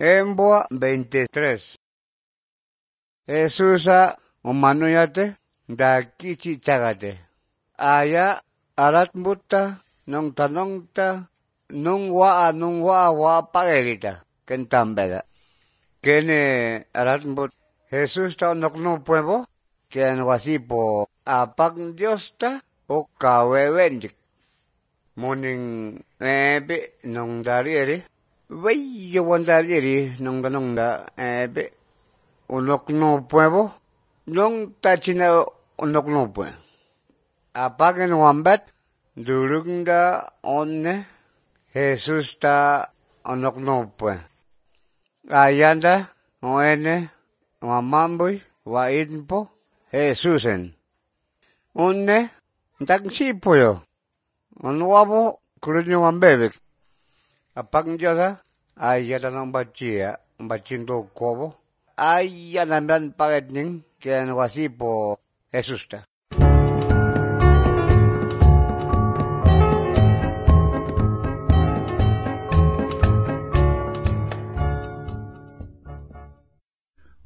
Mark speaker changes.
Speaker 1: Emboa 23. Jesusa umanuyate da kichi chagate. Aya aratmuta nung tanongta nung waa pagerita kentambeda. Kene aratmut Jesus ta nokno puevo ken wasipo apak Dios ta o kawewendik. Muning ebe nung dariere. Wey yo wandariere nung da ebe. Unokno puevo nung tachina unokno puevo. Apaken wambat durungda onne Jesus ta unokno puevo. Ayanda oene wamamboy wainpo Jesusen. Unne ntaksipoyo. Unwabo kurunyo wambebek. Apang Diyosa ayata ng bachindo kobo. Ay, yan naman pagad ning kaya wasipo Jesus ta.